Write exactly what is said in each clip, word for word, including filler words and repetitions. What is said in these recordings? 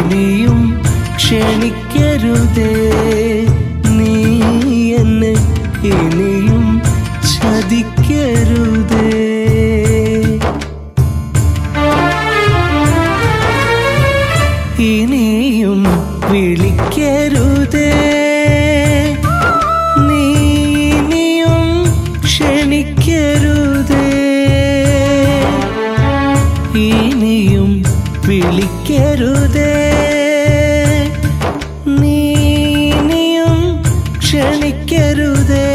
ഇനിയും ക്ഷണിക്കരുതേ, നീ എന്നെ ഇനിയും ചതിക്കരുതേ. ഇനിയും വിളിക്കരുതേ, നീ ഇനിയും ക്ഷണിക്കരുതേ. ഇനിയും വിളിക്കരുതേ, നീ ഇനിയും ക്ഷണിക്കരുതേ.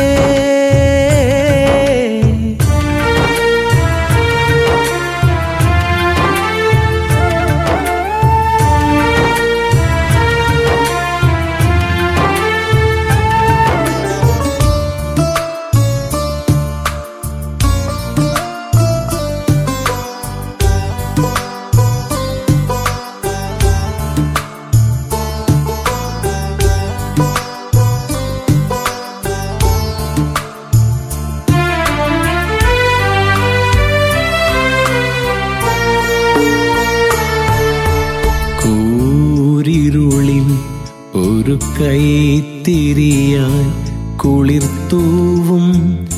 കൂരിരുളിൻ ഒരു കൈത്തിരിയായി കുളിർത്തൂവും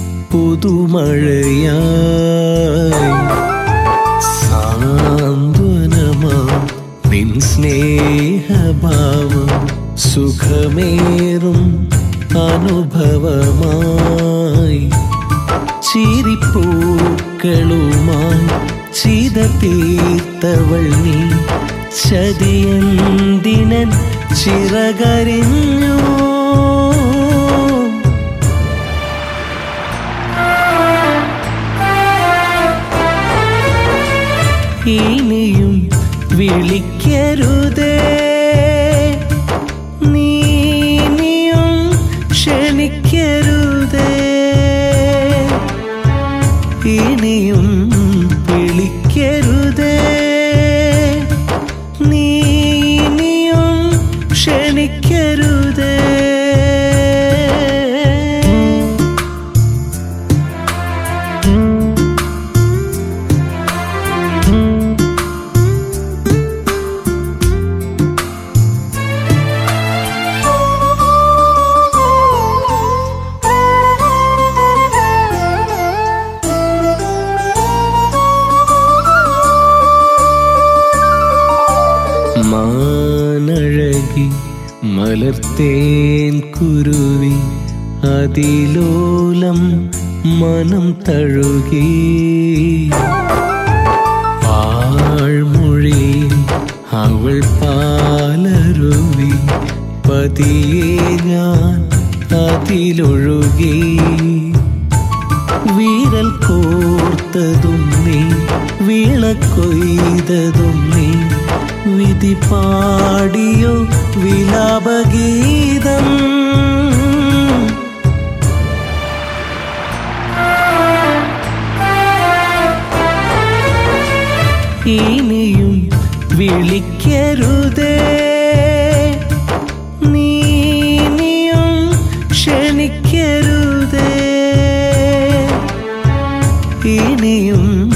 പുതുമഴയായി സാന്ത്വനമാം നിൻ സ്നേഹഭാവം സുഖമേറും അനുഭവമായി ചിരിപ്പൂക്കളുമായി ചിത തീർത്തവൾ നീ ചതിയന്തിനൻ ചിറകരിഞ്ഞു. ഇനിയും വിളിക്കരുതേ, നീ ഇനിയും ക്ഷണിക്കരുതേ. ഇനിയും വിളിക്കരുതേ, നീ ഇനിയും ക്ഷണിക്കരുതേ. മാനഴകി മലർത്തേൻ കുരുവി അതിലോലം മനം തഴുകി. പാഴ്മൊഴി അവൾ പാലരുവി പതിയെ ഞാൻ അതിലൊഴുകി. വീരൽ കോർത്തതും നീ വിളക്കൊയ്തതും നീ വിധി പാടിയോ വിലാപഗീതം. ഇനിയും വിളിക്കരുതേ, നീ ഇനിയും ക്ഷണിക്കരുതേ. ഇനിയും